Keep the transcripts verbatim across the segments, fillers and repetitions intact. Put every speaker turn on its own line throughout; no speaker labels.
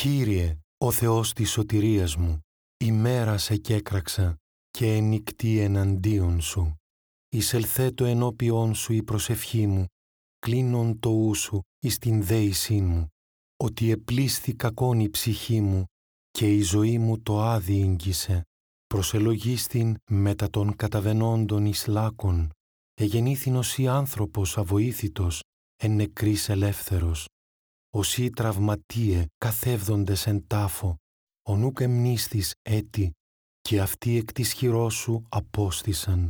Κύριε, ο Θεός της σωτηρίας μου, ημέρα σε κέκραξα και ενικτή εναντίον σου. Εισελθέτω ενώπιον σου η προσευχή μου, κλείνον το ου σου εις την δέησή μου, ότι επλήσθη κακόν η ψυχή μου και η ζωή μου το άδει ήγγισε. Προσελογίστην μετά των καταβενόντων εις λάκων, εγεννήθην ή άνθρωπος αβοήθητος, εν νεκρής ελεύθερος. Οσί τραυματίε καθεύδοντες εν τάφο, ο νουκ εμνίστης έτη, και αυτοί εκ της χειρός σου απόστησαν.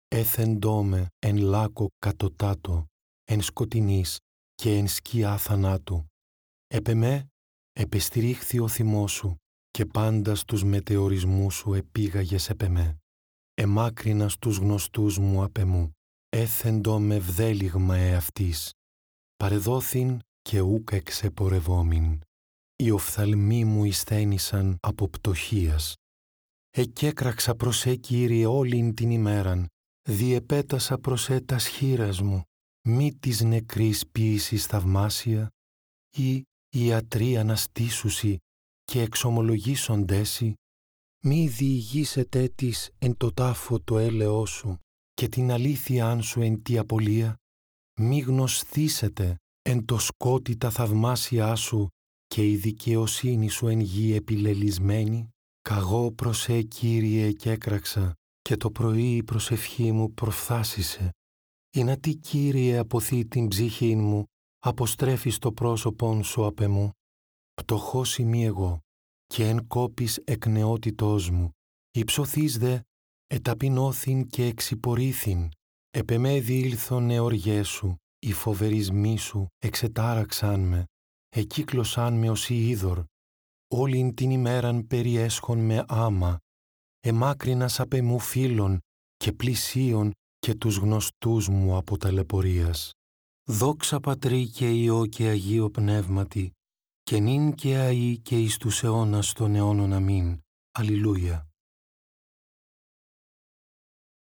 Έθεντόμε εν λάκο κατωτάτο, εν σκοτεινής και εν σκιά θανάτου. Επεμέ, επεστηρίχθη ο θυμός σου, και πάντα στους μετεωρισμούς σου επήγαγες επεμέ. Εμάκρυνας τους γνωστούς μου απεμού, έθεντο με βδέλιγμα εαυτής. Παρεδόθην και ούκ εξεπορευόμην. Οι οφθαλμοί μου εισθένησαν από πτωχίας. Εκέκραξα προς σε, Κύριε, όλην την ημέραν, διεπέτασα προς ε τας χείρας μου, μη της νεκρής ποίησης θαυμάσια, ή ιατροί αναστήσουσι και εξομολογήσοντέσι, μη διηγήσετε της εν το τάφο το έλεος σου και την αλήθειάν σου εν τη απολία, μη γνωσθήσετε εν το σκότι τα θαυμάσια σου και η δικαιοσύνη σου εν γη επιλελισμένη. Καγώ προς ε, Κύριε, κέκραξα και το πρωί η προσευχή μου προφθάσισε. Ή να τι, Κύριε, αποθεί την ψυχή μου, αποστρέφεις το πρόσωπον σου απ' εμού. Πτωχός ημί εγώ, και εν κόπης εκ νεότητός μου, υψωθείς δε, εταπεινώθην και εξυπορήθην, επ' εμέ διήλθον εωριές σου, οι φοβερισμοί σου εξετάραξαν με, εκύκλωσαν με ως η είδωρ, όλην την ημέραν περιέσχον με άμα, εμάκρυνας απ' εμού φίλων και πλησίων και τους γνωστούς μου από ταλαιπωρίας. Δόξα Πατρί και Υιό και Αγίο Πνεύματι, και νυν και αεί και εις τους αιώνας των αιώνων αμήν. Αλληλούια.